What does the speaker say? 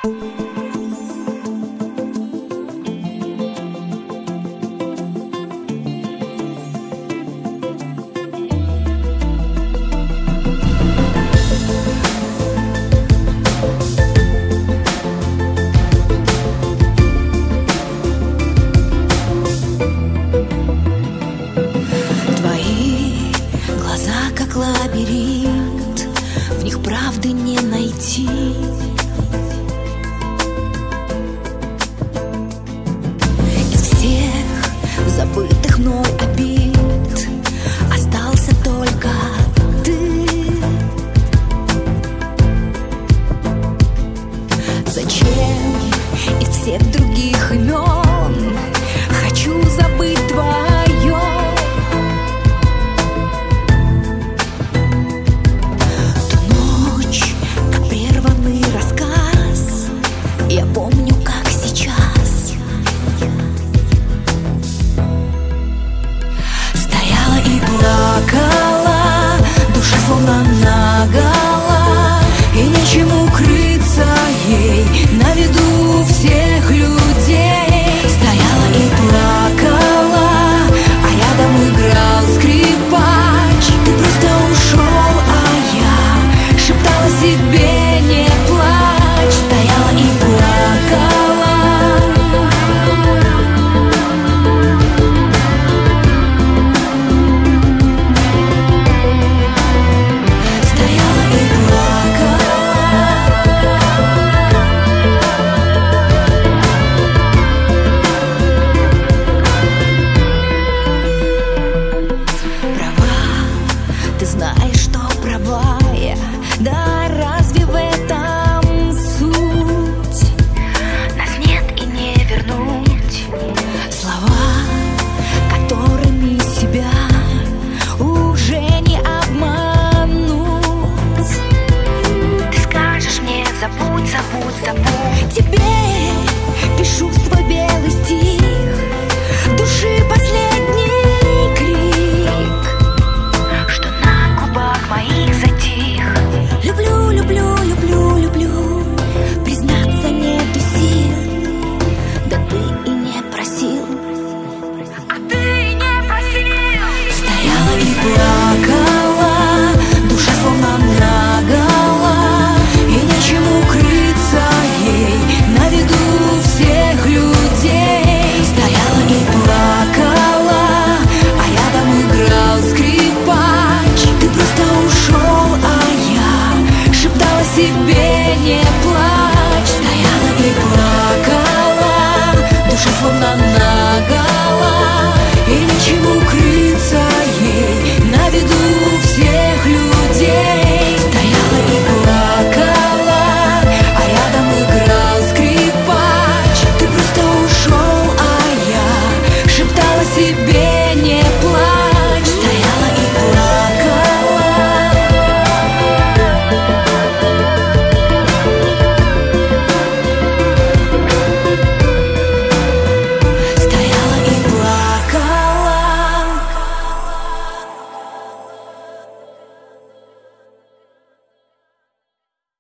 Как лабиринт, в них правды не найти. Из всех забытых мной обид остался только ты. Зачем из всех других имен хочу забыть твое? Я помню, как сейчас. Стояла и плакала, душа словно нагола, и нечему укрыться ей на виду всех людей. Стояла и плакала, а рядом играл скрипач. Ты просто ушел, а я шептала себе: не плачь. Стояла и плакала. Стояла и плакала. Права, ты знаешь, что права я. Да разве в этом суть? Нас нет и не вернуть. Слова, которыми себя уже не обмануть. Ты скажешь мне: забудь, забудь, забудь. Тебе пишу свой белый стих, души последний крик, что на губах моих затих. Люблю, люблю, люблю, люблю, признаться нету сил. Да ты и не просил. А ты и не просил. Стояла и плакала, душа словно нагола, и нечему укрыться ей на виду всех людей. Стояла и плакала, а рядом играл скрипач. Ты просто ушел, а я шептала себе: не плачь. Стояла и плакала, душа словно нагола,